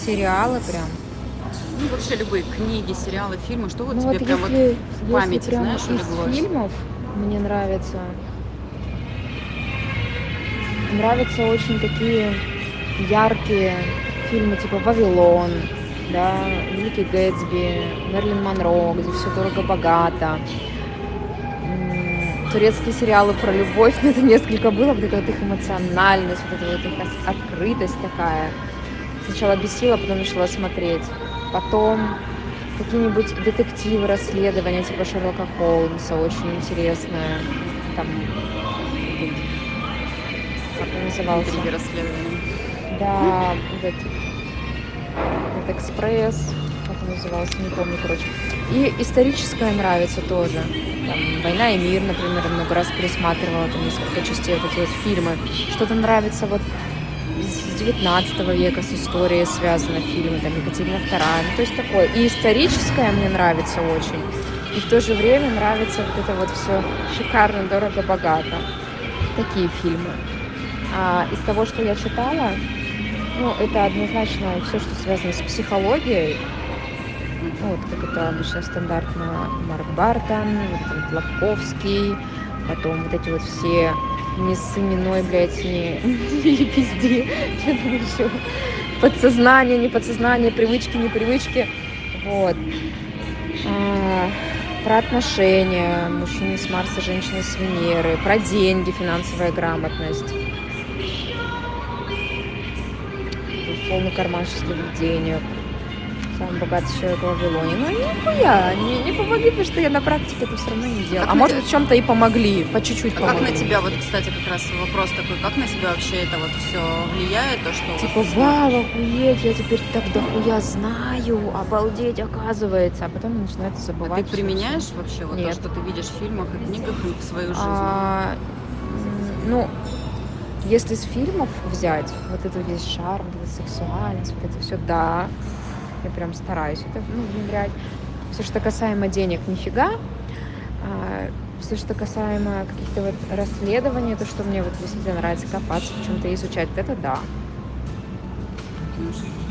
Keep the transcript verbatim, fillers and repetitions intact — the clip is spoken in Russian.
сериалы прям. Ну, вообще любые книги, сериалы, фильмы, что вот Ну тебе вот прям вот если, в если памяти, прям знаешь, из улеглось? фильмов мне нравится, нравятся очень такие яркие фильмы типа «Вавилон», да, «Великий Гэтсби», «Мерлин Монро», где все дорого-богато. М, Турецкие сериалы про любовь, ну, это несколько было, вот эта вот их эмоциональность, вот эта вот их ос- открытость такая. Сначала бесила, потом начала смотреть. Потом какие-нибудь детективы, расследования, типа Шерлока Холмса, очень интересное. Там, этот, как он назывался? Интриги, расследования. Да, этот, этот экспресс, как он назывался, не помню, короче. И историческое нравится тоже. Там «Война и мир», например, много раз пересматривала, там несколько частей, вот эти вот фильмы. Что-то нравится вот с девятнадцатого века, с историей связаны фильмы, там Екатерина вторая, ну то есть такое. И историческое мне нравится очень, и в то же время нравится вот это вот все шикарно, дорого, богато. Такие фильмы. А из того, что я читала, ну, это однозначно все, что связано с психологией. Ну, вот как это обычно стандартно Марк Бартон, вот этот Лабковский, потом вот эти вот все не с именной, блядь, не, не пизди, что там еще, подсознание, не подсознание, привычки, не привычки, вот. А, про отношения, мужчины с Марса, женщины с Венеры, про деньги, финансовая грамотность, полный карман счастливых денег, самый богатый человек в Вавилоне. Ну, нихуя, не, не помогли, потому что я на практике это все равно не делала. Как А на может те- быть, в чем-то и помогли, по чуть-чуть А как помогли. на тебя, вот, кстати, как раз вопрос такой, как на тебя вообще это вот все влияет, то, что Типа, вот ты вау, смотришь? охуеть, я теперь так дохуя знаю, обалдеть, оказывается. А потом начинает А забывать ты всё, применяешь всё. вообще вот то, Нет. что ты видишь в фильмах и книгах в свою жизнь? А, м, ну, если с фильмов взять вот эту весь шарм, вот эту сексуальность, вот это все, да, я прям стараюсь это, ну, внедрять. Все, что касаемо денег, нифига. А, все, что касаемо каких-то вот расследований, то, что мне вот действительно нравится копаться, в чем-то изучать, вот это да.